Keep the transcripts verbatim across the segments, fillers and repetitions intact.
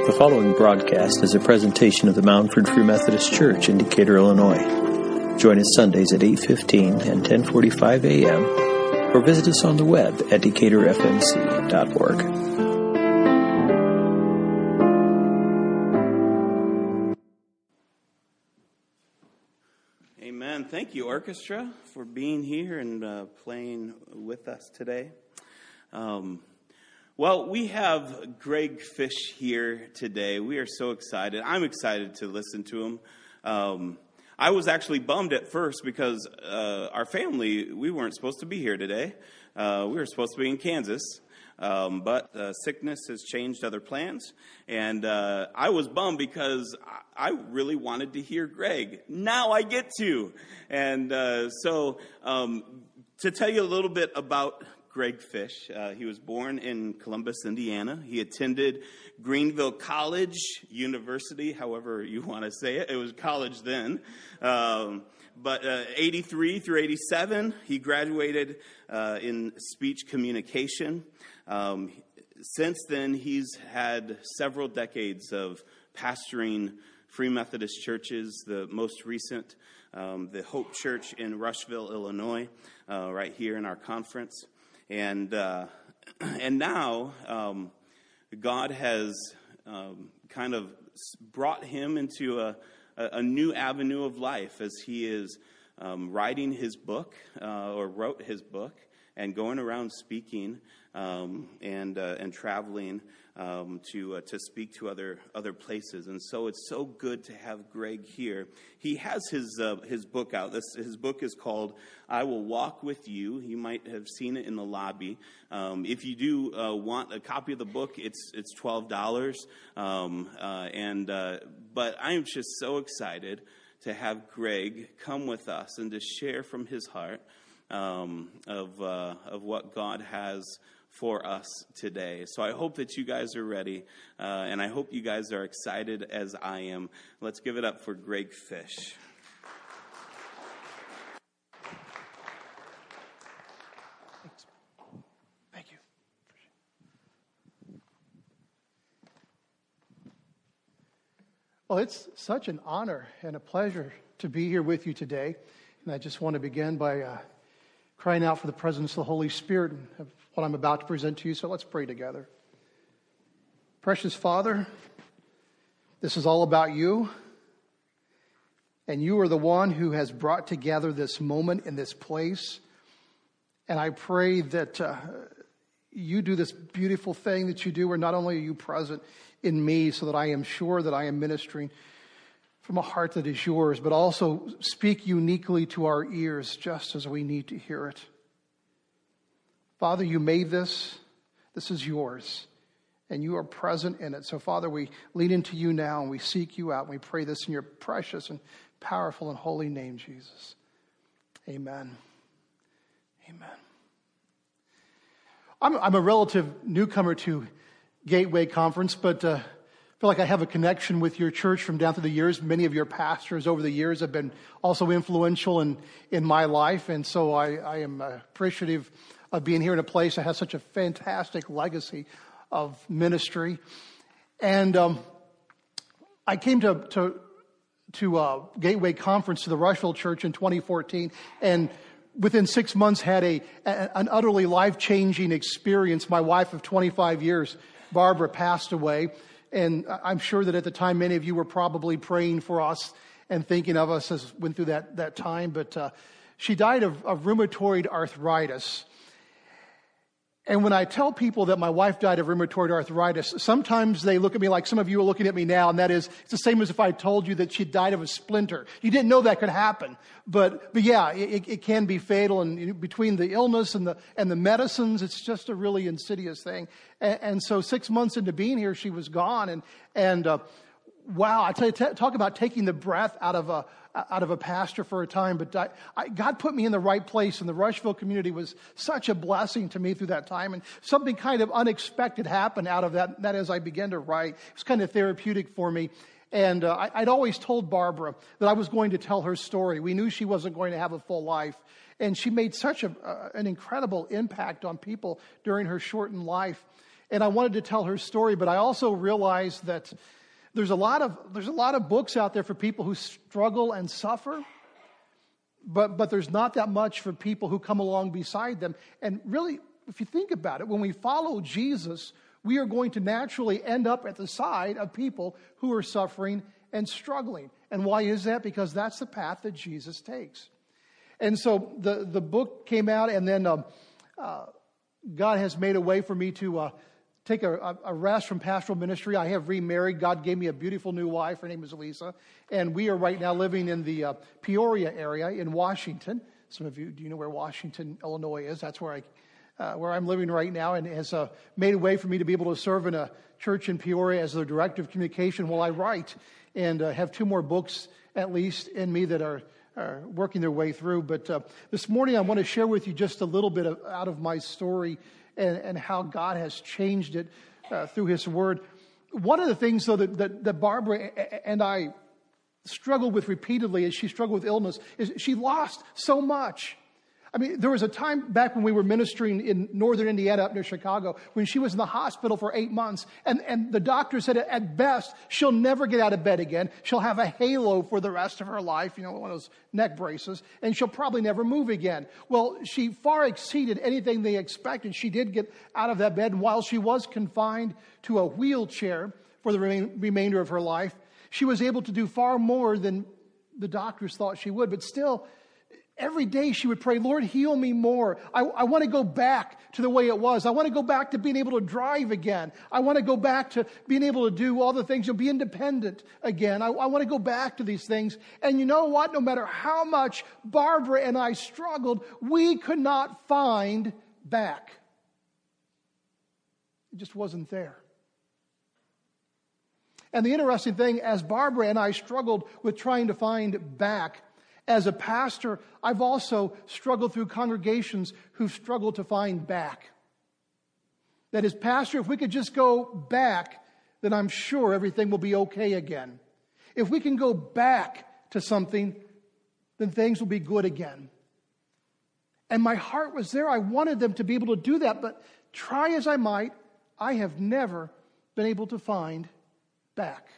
The following broadcast is a presentation of the Moundford Free Methodist Church in Decatur, Illinois. Join us Sundays at eight fifteen and ten forty-five a.m. or visit us on the web at decatur f m c dot org. Amen. Thank you, orchestra, for being here and uh, playing with us today. Um, well, we have Greg Fish here today. We are so excited. I'm excited to listen to him. Um, I was actually bummed at first because uh, our family, we weren't supposed to be here today. Uh, we were supposed to be in Kansas. Um, but uh, sickness has changed other plans, and uh, I was bummed because I, I really wanted to hear Greg. Now I get to. And uh, so um, to tell you a little bit about Greg Fish, uh, he was born in Columbus, Indiana. He attended Greenville College University, however you want to say it. It was college then. Um, but uh, eighty-three through eighty-seven, he graduated uh, in speech communication. Um, since then, he's had several decades of pastoring Free Methodist churches. The most recent, um, the Hope Church in Rushville, Illinois, uh, right here in our conference. And uh, and now um, God has um, kind of brought him into a, a new avenue of life as he is um, writing his book uh, or wrote his book and going around speaking um, and uh, and traveling um, to uh, to speak to other other places. And so it's so good to have Greg here. He has his uh, his book out. This his book is called "I Will Walk with You." You might have seen it in the lobby. Um, if you do uh, want a copy of the book, it's it's twelve dollars. Um, uh, and uh, but I am just so excited to have Greg come with us and to share from his heart um, of uh, of what God has for us today. So I hope that you guys are ready, uh, and I hope you guys are excited as I am. Let's give it up for Greg Fish. Thanks. Thank you. Well, it's such an honor and a pleasure to be here with you today, and I just want to begin by uh, crying out for the presence of the Holy Spirit and what I'm about to present to you. So let's pray together. Precious Father, this is all about you. And you are the one who has brought together this moment in this place. And I pray that uh, you do this beautiful thing that you do, where not only are you present in me so that I am sure that I am ministering from a heart that is yours, but also speak uniquely to our ears just as we need to hear it. Father, you made this. This is yours, and you are present in it. So, Father, we lean into you now, and we seek you out, and we pray this in your precious and powerful and holy name, Jesus. Amen. Amen. I'm, I'm a relative newcomer to Gateway Conference, but uh, I feel like I have a connection with your church from down through the years. Many of your pastors over the years have been also influential in, in my life, and so I, I am appreciative of being here in a place that has such a fantastic legacy of ministry. And um, I came to to, to uh, Gateway Conference to the Rushville Church in twenty fourteen, and within six months had a, a an utterly life-changing experience. My wife of twenty-five years, Barbara, passed away, and I'm sure that at the time many of you were probably praying for us and thinking of us as went through that, that time. But uh, she died of, of rheumatoid arthritis. And when I tell people that my wife died of rheumatoid arthritis, sometimes they look at me like some of you are looking at me now, and that is, it's the same as if I told you that she died of a splinter. You didn't know that could happen. But, but yeah, it, it can be fatal, and between the illness and the, and the medicines, it's just a really insidious thing. And, and so six months into being here, she was gone, and, and, uh, wow, I tell you, t- talk about taking the breath out of a, out of a pastor for a time, but I, I, God put me in the right place, and the Rushville community was such a blessing to me through that time, and something kind of unexpected happened out of that, that as I began to write. It was kind of therapeutic for me, and uh, I, I'd always told Barbara that I was going to tell her story. We knew she wasn't going to have a full life, and she made such a, uh, an incredible impact on people during her shortened life. And I wanted to tell her story, but I also realized that there's a lot of there's a lot of books out there for people who struggle and suffer, but but there's not that much for people who come along beside them. And really, if you think about it, when we follow Jesus, we are going to naturally end up at the side of people who are suffering and struggling. And why is that? Because that's the path that Jesus takes. And so the, the book came out, and then um, uh, God has made a way for me to uh, take a, a rest from pastoral ministry. I have remarried. God gave me a beautiful new wife. Her name is Lisa. And we are right now living in the uh, Peoria area in Washington. Some of you, do you know where Washington, Illinois is? That's where I Uh, where I'm living right now, and has uh, made a way for me to be able to serve in a church in Peoria as the director of communication while I write, and uh, have two more books at least in me that are, are working their way through. But uh, this morning I want to share with you just a little bit of, out of my story and, and how God has changed it uh, through His Word. One of the things, though, that, that, that Barbara and I struggled with repeatedly as she struggled with illness is she lost so much. I mean, there was a time back when we were ministering in northern Indiana up near Chicago when she was in the hospital for eight months. And, and the doctor said at best, she'll never get out of bed again. She'll have a halo for the rest of her life, you know, one of those neck braces, and she'll probably never move again. Well, she far exceeded anything they expected. She did get out of that bed, and while she was confined to a wheelchair for the remain, remainder of her life, she was able to do far more than the doctors thought she would. But still, every day she would pray, Lord, heal me more. I, I want to go back to the way it was. I want to go back to being able to drive again. I want to go back to being able to do all the things and be independent again. I, I want to go back to these things. And you know what? No matter how much Barbara and I struggled, we could not find back. It just wasn't there. And the interesting thing, as Barbara and I struggled with trying to find back, as a pastor, I've also struggled through congregations who've struggled to find back. That is, Pastor, if we could just go back, then I'm sure everything will be okay again. If we can go back to something, then things will be good again. And my heart was there. I wanted them to be able to do that, but try as I might, I have never been able to find back.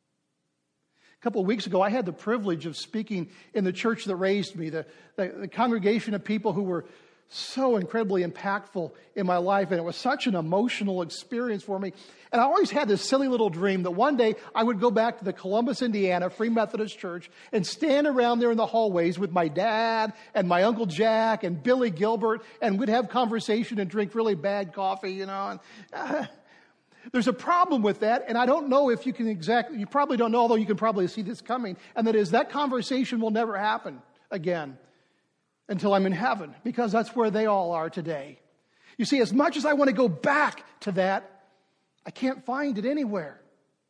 A couple of weeks ago, I had the privilege of speaking in the church that raised me, the, the, the congregation of people who were so incredibly impactful in my life, and it was such an emotional experience for me. And I always had this silly little dream that one day I would go back to the Columbus, Indiana Free Methodist Church and stand around there in the hallways with my dad and my Uncle Jack and Billy Gilbert, and we'd have conversation and drink really bad coffee, you know. And, uh, There's a problem with that, and I don't know if you can exactly, you probably don't know, although you can probably see this coming, and that is that conversation will never happen again until I'm in heaven, because that's where they all are today. You see, as much as I want to go back to that, I can't find it anywhere.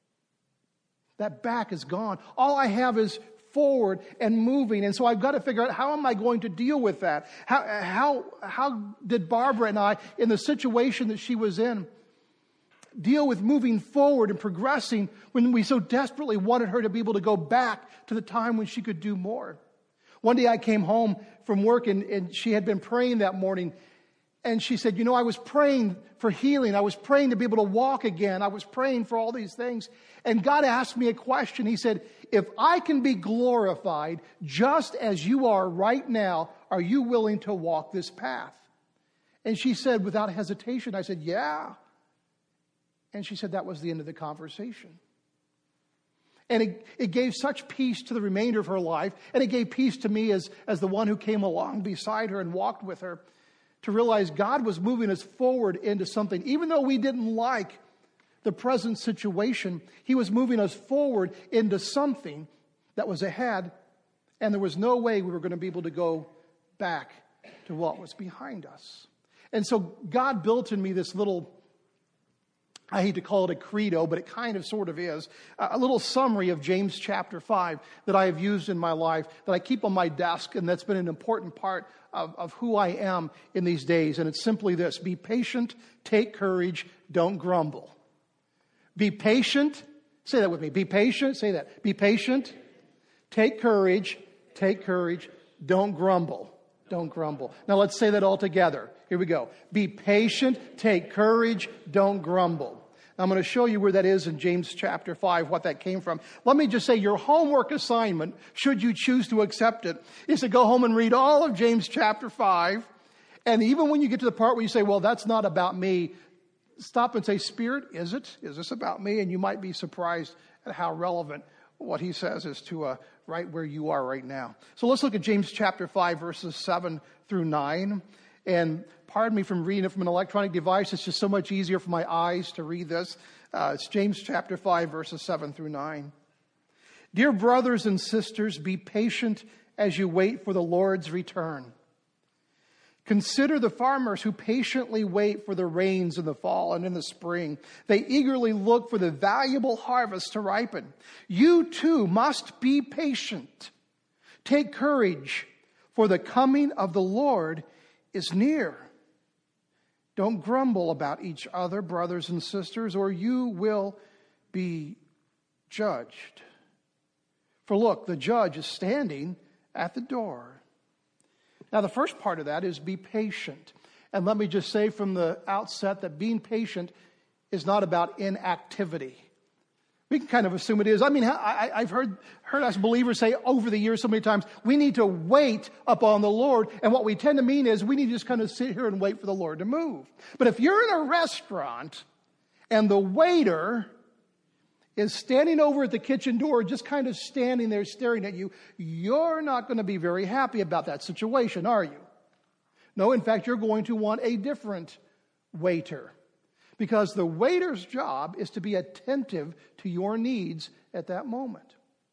That back is gone. All I have is forward and moving, and so I've got to figure out, how am I going to deal with that? How, how, how did Barbara and I, in the situation that she was in, deal with moving forward and progressing when we so desperately wanted her to be able to go back to the time when she could do more? One day I came home from work, and, and she had been praying that morning, and she said, you know, I was praying for healing. I was praying to be able to walk again. I was praying for all these things. And God asked me a question. He said, if I can be glorified just as you are right now, are you willing to walk this path? And she said, without hesitation, I said, yeah. And she said that was the end of the conversation. And it, it gave such peace to the remainder of her life, and it gave peace to me as, as the one who came along beside her and walked with her, to realize God was moving us forward into something. Even though we didn't like the present situation, He was moving us forward into something that was ahead, and there was no way we were going to be able to go back to what was behind us. And so God built in me this little, I hate to call it a credo, but it kind of sort of is, a little summary of James chapter five that I have used in my life, that I keep on my desk, and that's been an important part of, of who I am in these days. And it's simply this: be patient, take courage, don't grumble. Be patient, say that with me, be patient, say that, be patient, take courage, take courage, don't grumble. Don't grumble. Now let's say that all together. Here we go. Be patient, take courage, don't grumble. Now, I'm going to show you where that is in James chapter five, what that came from. Let me just say your homework assignment, should you choose to accept it, is to go home and read all of James chapter five. And even when you get to the part where you say, well, that's not about me, stop and say, Spirit, is it? Is this about me? And you might be surprised at how relevant what he says is to uh, right where you are right now. So let's look at James chapter five, verses seven through nine. And pardon me from reading it from an electronic device. It's just so much easier for my eyes to read this. Uh, it's James chapter five, verses seven through nine. Dear brothers and sisters, be patient as you wait for the Lord's return. Consider the farmers who patiently wait for the rains in the fall and in the spring. They eagerly look for the valuable harvest to ripen. You too must be patient. Take courage, for the coming of the Lord is near. Don't grumble about each other, brothers and sisters, or you will be judged. For look, the judge is standing at the door. Now, the first part of that is be patient. And let me just say from the outset that being patient is not about inactivity. We can kind of assume it is. I mean, I, I've heard, heard us believers say over the years so many times, we need to wait upon the Lord. And what we tend to mean is we need to just kind of sit here and wait for the Lord to move. But if you're in a restaurant and the waiter is standing over at the kitchen door, just kind of standing there staring at you, you're not going to be very happy about that situation, are you? No, in fact, you're going to want a different waiter. Because the waiter's job is to be attentive to your needs at that moment.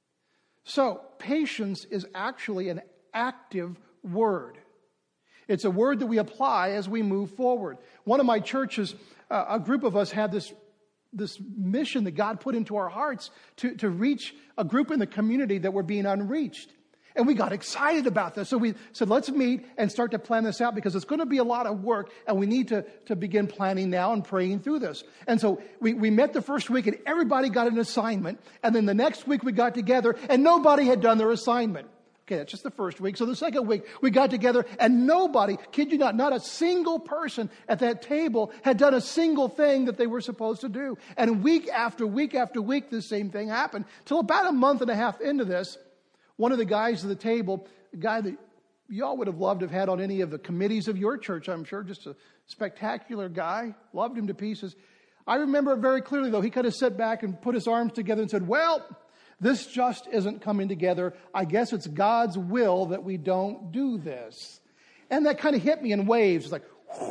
So, patience is actually an active word. It's a word that we apply as we move forward. One of my churches, uh, a group of us had this, this mission that God put into our hearts to, to reach a group in the community that were being unreached. And we got excited about this. So we said, let's meet and start to plan this out because it's going to be a lot of work and we need to, to begin planning now and praying through this. And so we, we met the first week and everybody got an assignment. And then the next week we got together and nobody had done their assignment. Okay, that's just the first week. So the second week we got together and nobody, kid you not, not a single person at that table had done a single thing that they were supposed to do. And week after week after week, the same thing happened. Till about a month and a half into this, one of the guys at the table, a guy that y'all would have loved to have had on any of the committees of your church, I'm sure, just a spectacular guy, loved him to pieces. I remember it very clearly, though. He kind of sat back and put his arms together and said, well, this just isn't coming together. I guess it's God's will that we don't do this. And that kind of hit me in waves. It's like,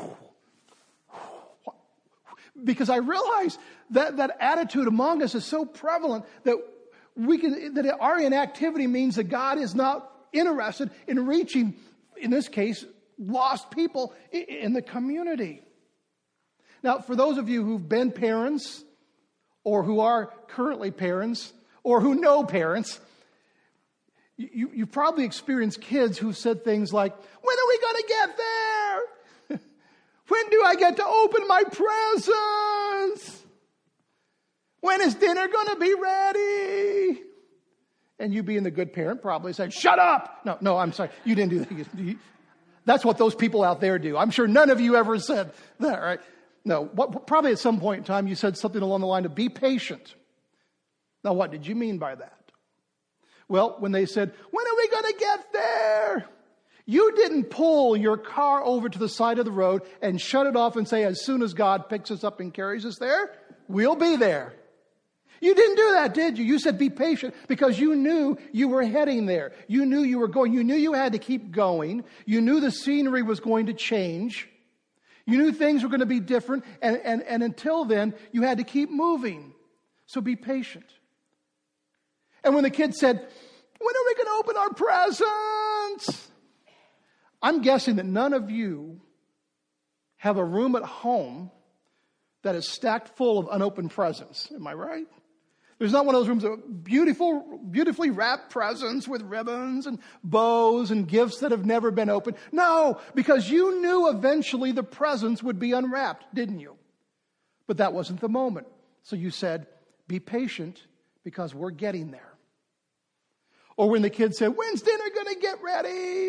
because I realized that that attitude among us is so prevalent that we can, that our inactivity means that God is not interested in reaching, in this case, lost people in the community. Now, for those of you who've been parents or who are currently parents or who know parents, you, you probably experienced kids who said things like, when are we going to get there? When do I get to open my presents? When is dinner going to be ready? And you being the good parent probably said, shut up. No, no, I'm sorry. You didn't do that. That's what those people out there do. I'm sure none of you ever said that, right? No, what, probably at some point in time you said something along the line of be patient. Now, what did you mean by that? Well, when they said, when are we going to get there? You didn't pull your car over to the side of the road and shut it off and say, as soon as God picks us up and carries us there, we'll be there. You didn't do that, did you? You said be patient because you knew you were heading there. You knew you were going. You knew you had to keep going. You knew the scenery was going to change. You knew things were going to be different. And, and, and until then, you had to keep moving. So be patient. And when the kid said, when are we going to open our presents? I'm guessing that none of you have a room at home that is stacked full of unopened presents. Am I right? There's not one of those rooms of beautiful, beautifully wrapped presents with ribbons and bows and gifts that have never been opened. No, because you knew eventually the presents would be unwrapped, didn't you? But that wasn't the moment. So you said, be patient because we're getting there. Or when the kids said, when's dinner going to get ready?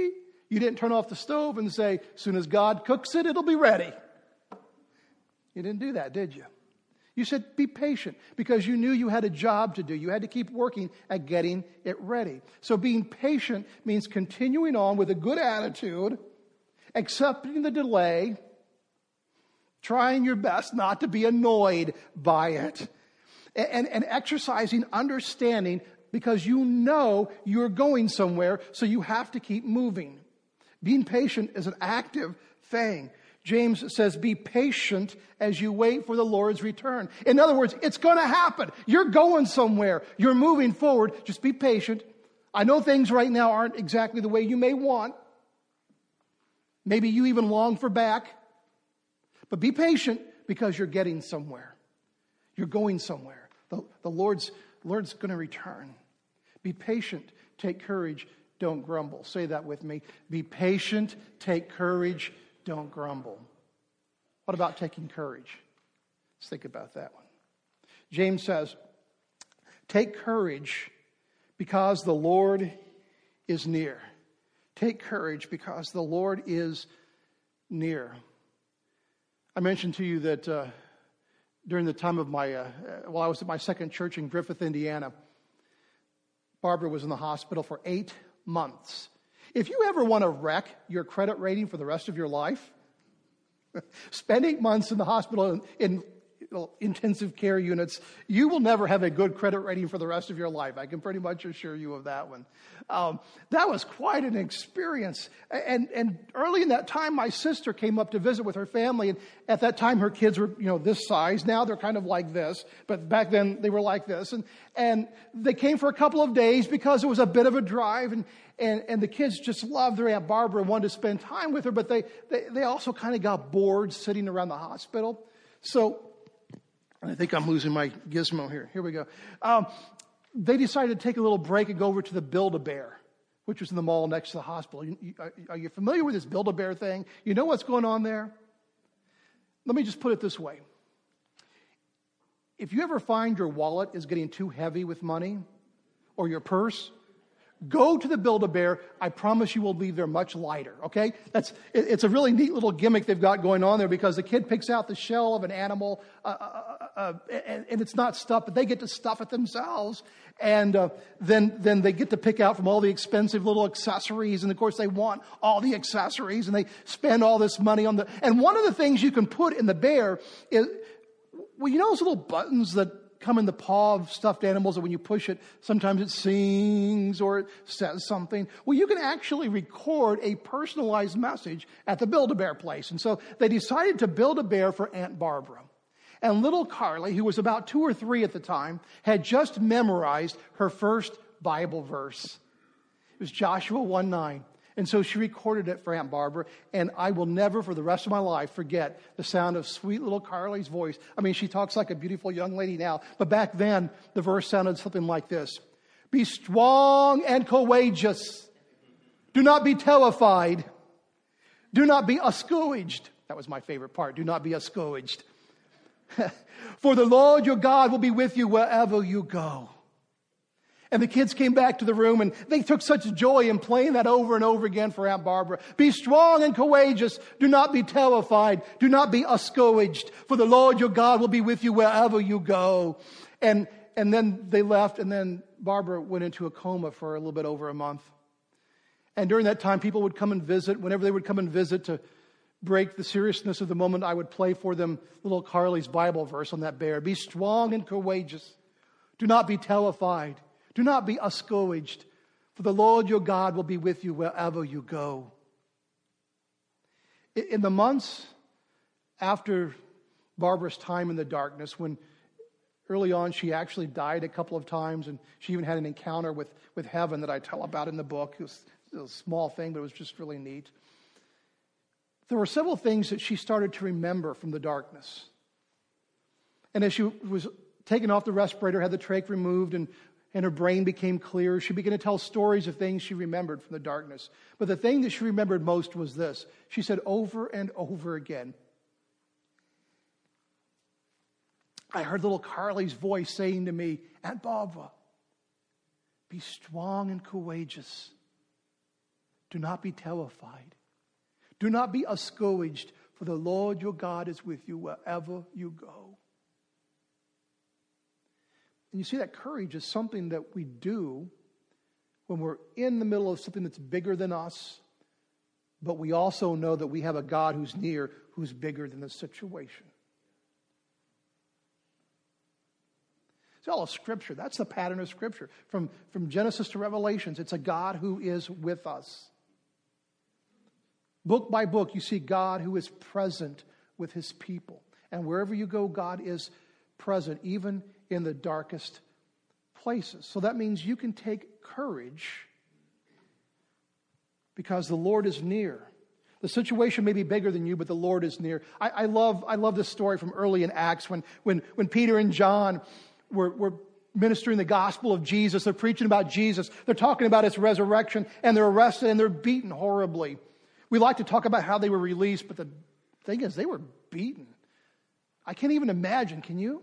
You didn't turn off the stove and say, as soon as God cooks it, it'll be ready. You didn't do that, did you? You said, be patient, because you knew you had a job to do. You had to keep working at getting it ready. So being patient means continuing on with a good attitude, accepting the delay, trying your best not to be annoyed by it, and, and exercising understanding, because you know you're going somewhere, so you have to keep moving. Being patient is an active thing. James says, be patient as you wait for the Lord's return. In other words, it's going to happen. You're going somewhere. You're moving forward. Just be patient. I know things right now aren't exactly the way you may want. Maybe you even long for back. But be patient, because you're getting somewhere. You're going somewhere. The, the Lord's, Lord's going to return. Be patient. Take courage. Don't grumble. Say that with me. Be patient. Take courage. Don't grumble. What about taking courage? Let's think about that one. James says, take courage because the Lord is near. Take courage because the Lord is near. I mentioned to you that uh, during the time of my, uh, while I was at my second church in Griffith, Indiana, Barbara was in the hospital for eight months. If you ever want to wreck your credit rating for the rest of your life, spend eight months in the hospital in, in you know, intensive care units, you will never have a good credit rating for the rest of your life. I can pretty much assure you of that one. Um, that was quite an experience. And, and early in that time, my sister came up to visit with her family. And at that time, her kids were, you know, this size. Now they're kind of like this. But back then, they were like this. And, and they came for a couple of days because it was a bit of a drive. And, and, and the kids just loved their Aunt Barbara and wanted to spend time with her. But they, they, they also kind of got bored sitting around the hospital. So I think I'm losing my gizmo here. Here we go. Um, they decided to take a little break and go over to the Build-A-Bear, which was in the mall next to the hospital. You, you, are you familiar with this Build-A-Bear thing? You know what's going on there? Let me just put it this way. If you ever find your wallet is getting too heavy with money, or your purse, go to the Build-A-Bear. I promise you will leave there much lighter, okay? That's it, It's a really neat little gimmick they've got going on there, because the kid picks out the shell of an animal, uh, uh, uh, and, and it's not stuffed, but they get to stuff it themselves. And uh, then, then they get to pick out from all the expensive little accessories. And, of course, they want all the accessories, and they spend all this money on the... And one of the things you can put in the bear is, well, you know those little buttons that come in the paw of stuffed animals, and when you push it, sometimes it sings or it says something. Well, you can actually record a personalized message at the Build-A-Bear place. And so they decided to build a bear for Aunt Barbara. And little Carly, who was about two or three at the time, had just memorized her first Bible verse. It was Joshua one nine. And so she recorded it for Aunt Barbara, and I will never for the rest of my life forget the sound of sweet little Carly's voice. I mean, she talks like a beautiful young lady now, but back then the verse sounded something like this. Be strong and courageous. Do not be terrified. Do not be discouraged. That was my favorite part. Do not be discouraged. For the Lord your God will be with you wherever you go. And the kids came back to the room, and they took such joy in playing that over and over again for Aunt Barbara. Be strong and courageous. Do not be terrified. Do not be discouraged. For the Lord your God will be with you wherever you go. And, and then they left, and then Barbara went into a coma for a little bit over a month. And during that time, people would come and visit. Whenever they would come and visit to break the seriousness of the moment, I would play for them little Carly's Bible verse on that bear. Be strong and courageous. Do not be terrified. Do not be discouraged, for the Lord your God will be with you wherever you go. In the months after Barbara's time in the darkness, when early on she actually died a couple of times, and she even had an encounter with, with heaven that I tell about in the book. It was, it was a small thing, but it was just really neat. There were several things that she started to remember from the darkness. And as she was taken off the respirator, had the trach removed, and and her brain became clear, she began to tell stories of things she remembered from the darkness. But the thing that she remembered most was this. She said over and over again, I heard little Carly's voice saying to me, Aunt Barbara, be strong and courageous. Do not be terrified. Do not be discouraged, for the Lord your God is with you wherever you go. And you see, that courage is something that we do when we're in the middle of something that's bigger than us, but we also know that we have a God who's near, who's bigger than the situation. It's all of Scripture. That's the pattern of Scripture. From, from Genesis to Revelations, it's a God who is with us. Book by book, you see God who is present with his people. And wherever you go, God is present, even in the darkest places. So that means you can take courage because the Lord is near. The situation may be bigger than you, but the Lord is near. I, I love I love this story from early in Acts when, when, when Peter and John were, were ministering the gospel of Jesus. They're preaching about Jesus. They're talking about his resurrection, and they're arrested and they're beaten horribly. We like to talk about how they were released, but the thing is, they were beaten. I can't even imagine, can you?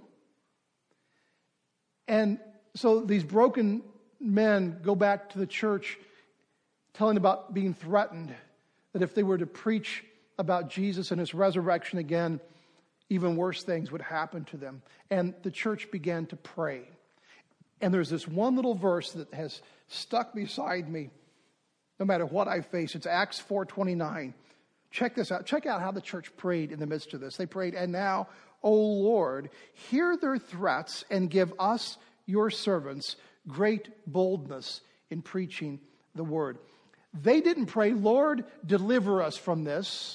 And so these broken men go back to the church telling about being threatened, that if they were to preach about Jesus and his resurrection again, even worse things would happen to them. And the church began to pray. And there's this one little verse that has stuck beside me no matter what I face. It's Acts four twenty-nine. Check this out. Check out how the church prayed in the midst of this. They prayed, "And now, O Lord, hear their threats and give us, your servants, great boldness in preaching the word." They didn't pray, "Lord, deliver us from this."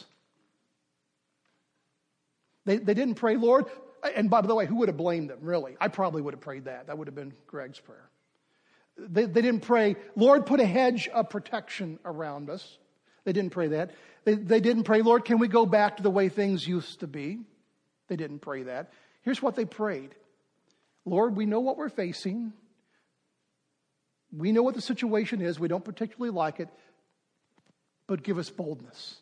They, they didn't pray, "Lord," and by the way, who would have blamed them, really? I probably would have prayed that. That would have been Greg's prayer. They, they didn't pray, "Lord, put a hedge of protection around us." They didn't pray that. They, they didn't pray, "Lord, can we go back to the way things used to be?" They didn't pray that. Here's what they prayed. "Lord, we know what we're facing. We know what the situation is. We don't particularly like it, but give us boldness."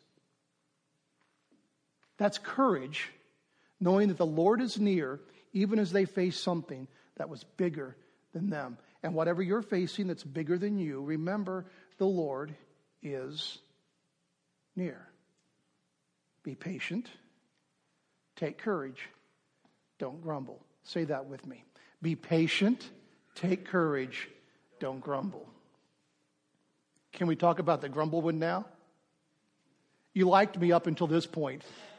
That's courage, knowing that the Lord is near, even as they face something that was bigger than them. And whatever you're facing that's bigger than you, remember the Lord is near. Be patient. Take courage. Don't grumble. Say that with me. Be patient. Take courage. Don't grumble. Can we talk about the grumble one now? You liked me up until this point.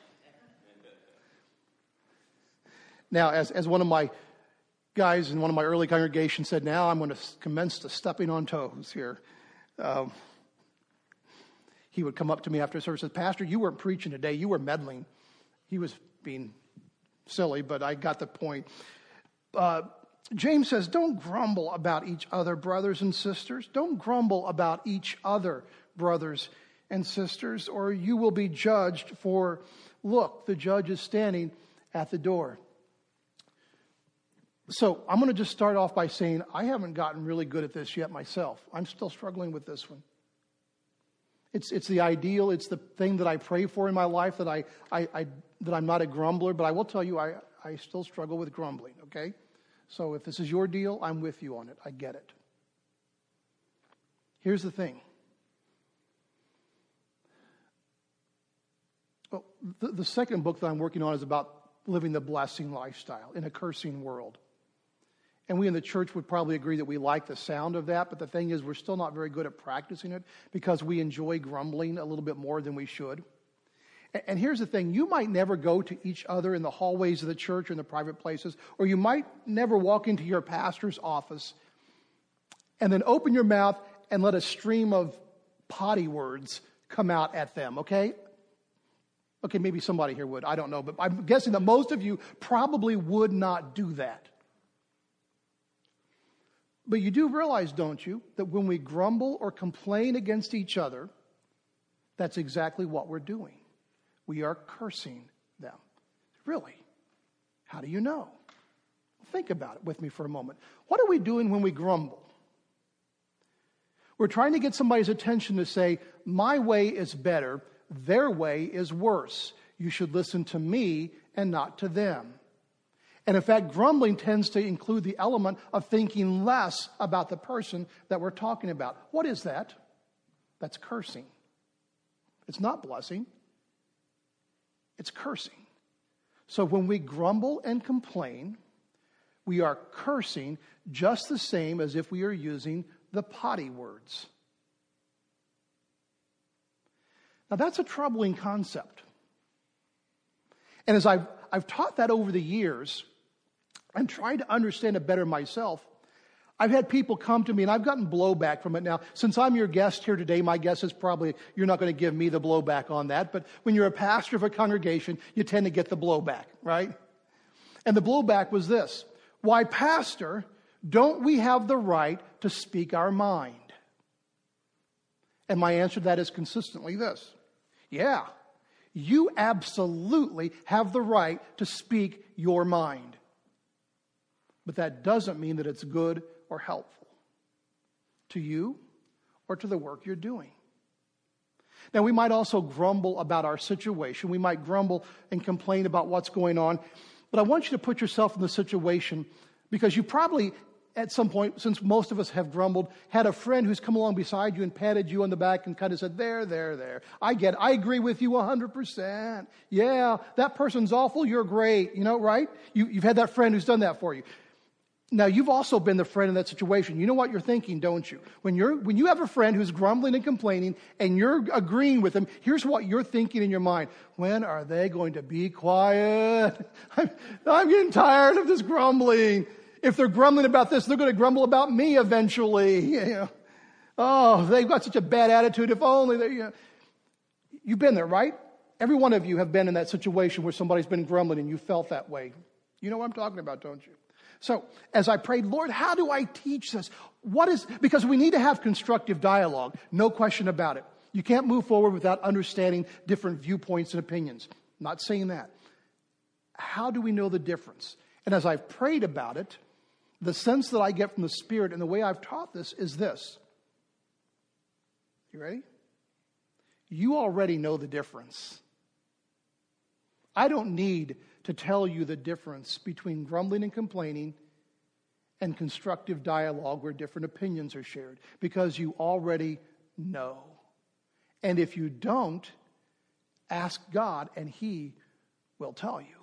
Now, as, as one of my guys in one of my early congregations said, now I'm going to commence to stepping on toes here. Um, he would come up to me after service and say, "Pastor, you weren't preaching today. You were meddling." He was being silly, but I got the point. Uh, James says, don't grumble about each other, brothers and sisters. Don't grumble about each other, brothers and sisters, or you will be judged, for look, the judge is standing at the door. So I'm going to just start off by saying I haven't gotten really good at this yet myself. I'm still struggling with this one. It's it's the ideal. It's the thing that I pray for in my life, that I, I, I that I'm not a grumbler. But I will tell you, I, I still struggle with grumbling, okay? So if this is your deal, I'm with you on it. I get it. Here's the thing. Well, the, the second book that I'm working on is about living the blessing lifestyle in a cursing world. And we in the church would probably agree that we like the sound of that, but the thing is we're still not very good at practicing it because we enjoy grumbling a little bit more than we should. And, and here's the thing, you might never go to each other in the hallways of the church or in the private places, or you might never walk into your pastor's office and then open your mouth and let a stream of potty words come out at them, okay? Okay, maybe somebody here would, I don't know, but I'm guessing that most of you probably would not do that. But you do realize, don't you, that when we grumble or complain against each other, that's exactly what we're doing. We are cursing them. Really? How do you know? Think about it with me for a moment. What are we doing when we grumble? We're trying to get somebody's attention to say, my way is better, their way is worse. You should listen to me and not to them. And in fact, grumbling tends to include the element of thinking less about the person that we're talking about. What is that? That's cursing. It's not blessing. It's cursing. So when we grumble and complain, we are cursing just the same as if we are using the potty words. Now that's a troubling concept. And as I've, I've taught that over the years and tried to understand it better myself, I've had people come to me, and I've gotten blowback from it. Now, since I'm your guest here today, my guess is probably you're not going to give me the blowback on that. But when you're a pastor of a congregation, you tend to get the blowback, right? And the blowback was this: why, pastor, don't we have the right to speak our mind? And my answer to that is consistently this: yeah, you absolutely have the right to speak your mind. But that doesn't mean that it's good or helpful to you or to the work you're doing. Now, we might also grumble about our situation. We might grumble and complain about what's going on. But I want you to put yourself in the situation, because you probably, at some point, since most of us have grumbled, had a friend who's come along beside you and patted you on the back and kind of said, there, there, there. I get it. I agree with you one hundred percent. Yeah, that person's awful. You're great. You know, right? You, you've had that friend who's done that for you. Now, you've also been the friend in that situation. You know what you're thinking, don't you? When you're when you have a friend who's grumbling and complaining and you're agreeing with them, here's what you're thinking in your mind: when are they going to be quiet? I'm, I'm getting tired of this grumbling. If they're grumbling about this, they're going to grumble about me eventually. You know? Oh, they've got such a bad attitude. If only they, you know. You've been there, right? Every one of you have been in that situation where somebody's been grumbling and you felt that way. You know what I'm talking about, don't you? So as I prayed, Lord, how do I teach this? What is, because we need to have constructive dialogue, no question about it. You can't move forward without understanding different viewpoints and opinions. I'm not saying that. How do we know the difference? And as I've prayed about it, the sense that I get from the Spirit and the way I've taught this is this. You ready? You already know the difference. I don't need to tell you the difference between grumbling and complaining and constructive dialogue where different opinions are shared, because you already know. And if you don't, ask God and He will tell you.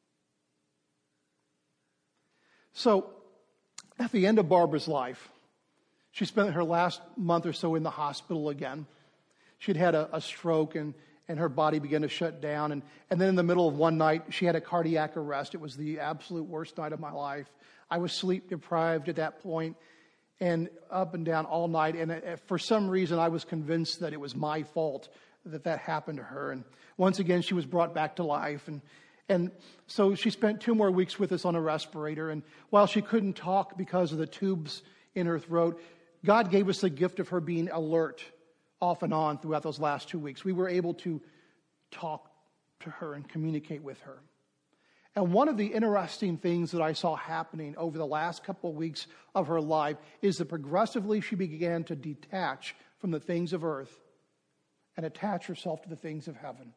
So, at the end of Barbara's life, she spent her last month or so in the hospital again. She'd had a, a stroke and And her body began to shut down. And, and then in the middle of one night, she had a cardiac arrest. It was the absolute worst night of my life. I was sleep deprived at that point and up and down all night. And uh, for some reason, I was convinced that it was my fault that that happened to her. And once again, she was brought back to life. And, and so she spent two more weeks with us on a respirator. And while she couldn't talk because of the tubes in her throat, God gave us the gift of her being alert off and on throughout those last two weeks. We were able to talk to her and communicate with her. And one of the interesting things that I saw happening over the last couple of weeks of her life is that progressively she began to detach from the things of earth and attach herself to the things of heaven.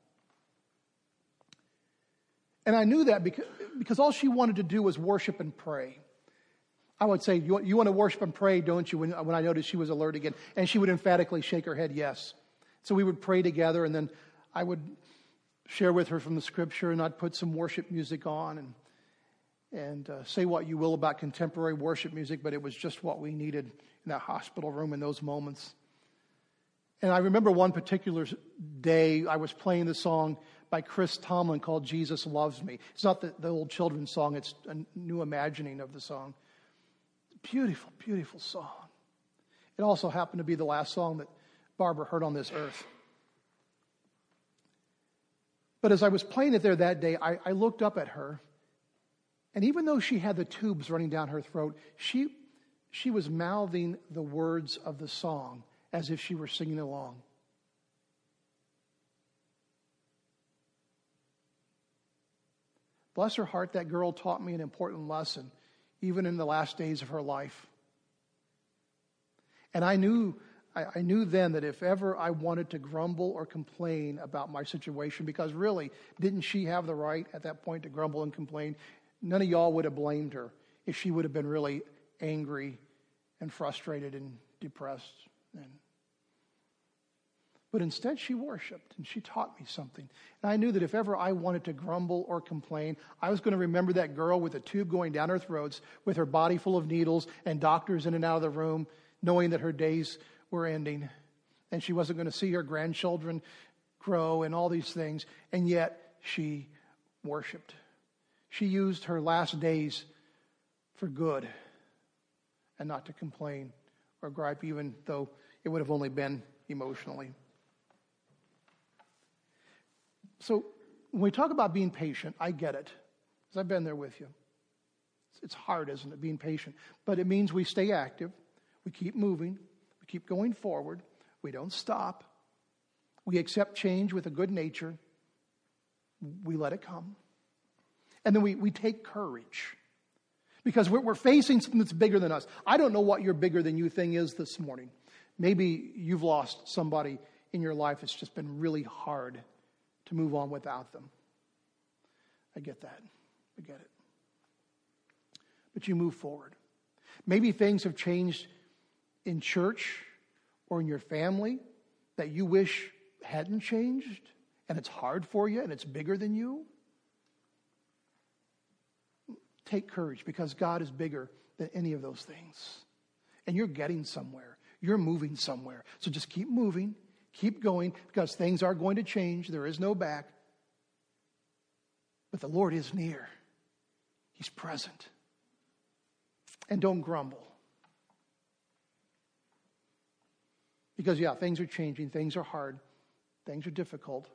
And I knew that because, because all she wanted to do was worship and pray. I would say, you, you want to worship and pray, don't you, when, when I noticed she was alert again? And she would emphatically shake her head, yes. So we would pray together, and then I would share with her from the Scripture, and I'd put some worship music on, and and uh, say what you will about contemporary worship music, but it was just what we needed in that hospital room in those moments. And I remember one particular day, I was playing the song by Chris Tomlin called Jesus Loves Me. It's not the, the old children's song, it's a new imagining of the song. Beautiful, beautiful song. It also happened to be the last song that Barbara heard on this earth. But as I was playing it there that day, I, I looked up at her, and even though she had the tubes running down her throat, she, she was mouthing the words of the song as if she were singing along. Bless her heart, that girl taught me an important lesson, even in the last days of her life. And I knew, I, I knew then that if ever I wanted to grumble or complain about my situation, because really, didn't she have the right at that point to grumble and complain? None of y'all would have blamed her if she would have been really angry and frustrated and depressed. And But instead she worshiped, and she taught me something. And I knew that if ever I wanted to grumble or complain, I was going to remember that girl with a tube going down her throats, with her body full of needles and doctors in and out of the room, knowing that her days were ending. And she wasn't going to see her grandchildren grow and all these things. And yet she worshiped. She used her last days for good and not to complain or gripe, even though it would have only been emotionally. So when we talk about being patient, I get it, because I've been there with you. It's hard, isn't it, being patient? But it means we stay active, we keep moving, we keep going forward, we don't stop, we accept change with a good nature, we let it come. And then we, we take courage, because we're, we're facing something that's bigger than us. I don't know what your bigger than you thing is this morning. Maybe you've lost somebody in your life. It's just been really hard to move on without them. I get that. I get it. But you move forward. Maybe things have changed in church or in your family that you wish hadn't changed, and it's hard for you and it's bigger than you. Take courage, because God is bigger than any of those things. And you're getting somewhere. You're moving somewhere. So just keep moving. Keep going, because things are going to change. There is no back. But the Lord is near. He's present. And don't grumble. Because, yeah, things are changing. Things are hard. Things are difficult.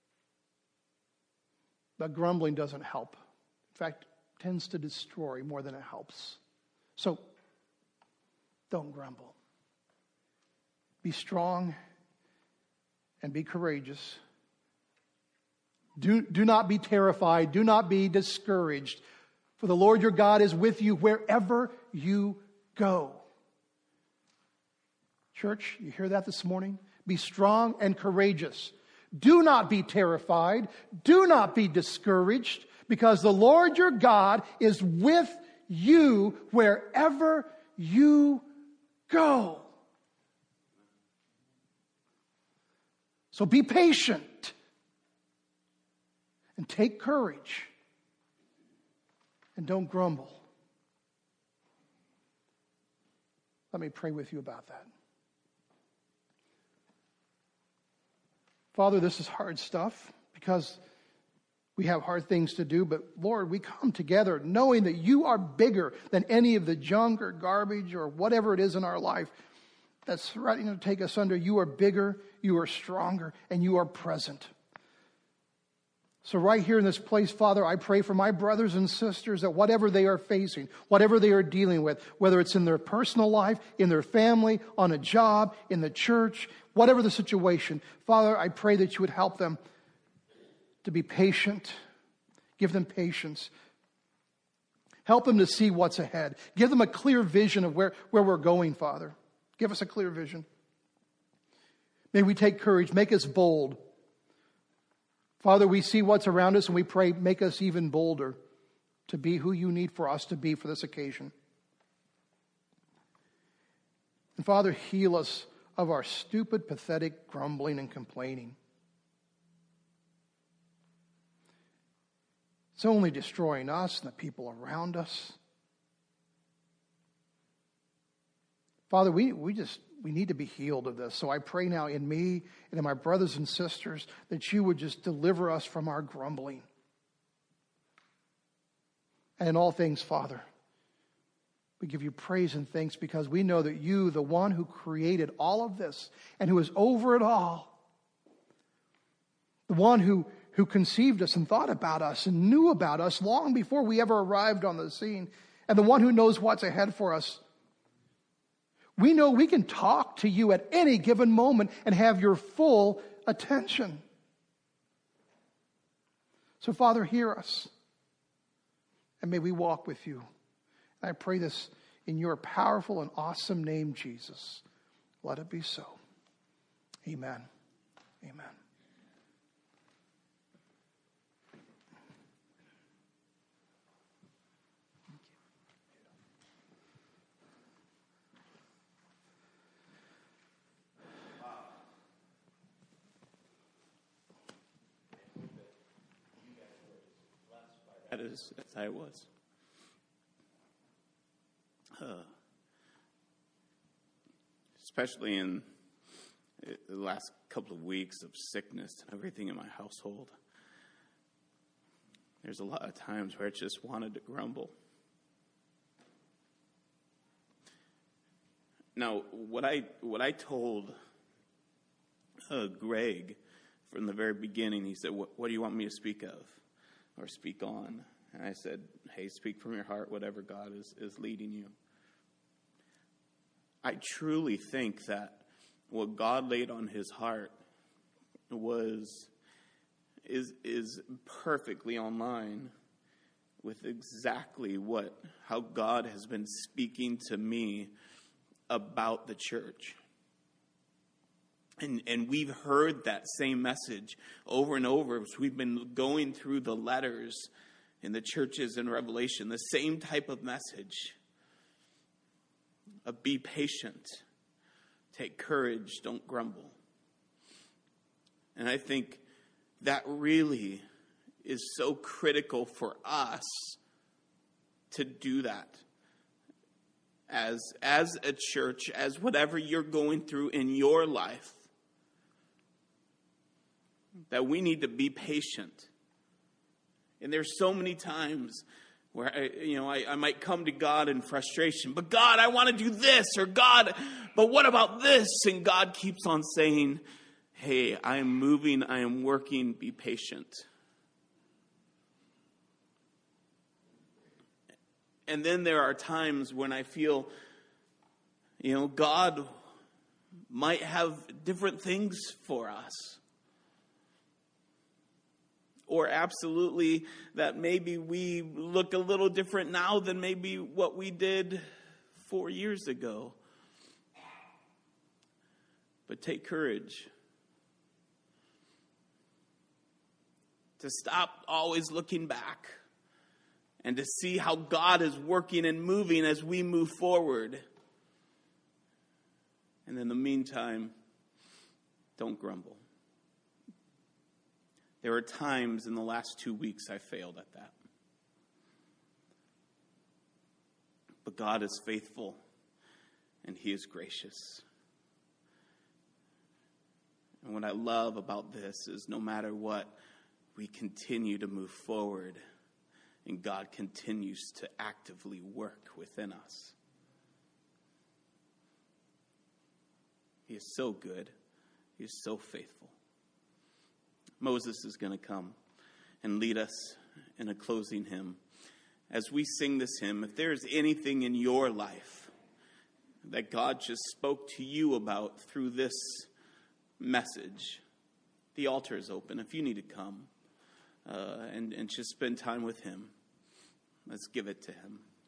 But grumbling doesn't help. In fact, it tends to destroy more than it helps. So, don't grumble. Be strong and be courageous. Do, do not be terrified. Do not be discouraged. For the Lord your God is with you wherever you go. Church, you hear that this morning? Be strong and courageous. Do not be terrified. Do not be discouraged, because the Lord your God is with you wherever you go. So be patient and take courage and don't grumble. Let me pray with you about that. Father, this is hard stuff because we have hard things to do, but Lord, we come together knowing that you are bigger than any of the junk or garbage or whatever it is in our life that's threatening to take us under. You are bigger, you are stronger, and you are present. So right here in this place, Father, I pray for my brothers and sisters that whatever they are facing, whatever they are dealing with, whether it's in their personal life, in their family, on a job, in the church, whatever the situation, Father, I pray that you would help them to be patient. Give them patience. Help them to see what's ahead. Give them a clear vision of where, where we're going, Father. Give us a clear vision. May we take courage. Make us bold. Father, we see what's around us and we pray, make us even bolder to be who you need for us to be for this occasion. And Father, heal us of our stupid, pathetic grumbling and complaining. It's only destroying us and the people around us. Father, we, we just we need to be healed of this. So I pray now in me and in my brothers and sisters that you would just deliver us from our grumbling. And in all things, Father, we give you praise and thanks because we know that you, the one who created all of this and who is over it all, the one who, who conceived us and thought about us and knew about us long before we ever arrived on the scene, and the one who knows what's ahead for us, we know we can talk to you at any given moment and have your full attention. So, Father, hear us. And may we walk with you. And I pray this in your powerful and awesome name, Jesus. Let it be so. Amen. Amen. bad as, as I was. Uh, especially in the last couple of weeks of sickness and everything in my household. There's a lot of times where I just wanted to grumble. Now, what I what I told uh, Greg from the very beginning, he said, what, what do you want me to speak of or speak on? And I said, hey, speak from your heart, whatever God is, is leading you. I truly think that what God laid on his heart was is is perfectly online with exactly what how God has been speaking to me about the church. And and we've heard that same message over and over as we've been going through the letters in the churches in Revelation, the same type of message of be patient, take courage, don't grumble. And I think that really is so critical for us to do that. As, as a church, as whatever you're going through in your life, that we need to be patient. And there's so many times where I, you know, I, I might come to God in frustration. But God, I want to do this. Or God, but what about this? And God keeps on saying, hey, I am moving, I am working, be patient. And then there are times when I feel, you know, God might have different things for us. Or absolutely that maybe we look a little different now than maybe what we did four years ago. But take courage. To stop always looking back. And to see how God is working and moving as we move forward. And in the meantime, don't grumble. There are times in the last two weeks I failed at that. But God is faithful and He is gracious. And what I love about this is no matter what, we continue to move forward and God continues to actively work within us. He is so good. He is so faithful. Moses is going to come and lead us in a closing hymn. As we sing this hymn, if there's anything in your life that God just spoke to you about through this message, the altar is open. If you need to come uh, and, and just spend time with Him, let's give it to Him.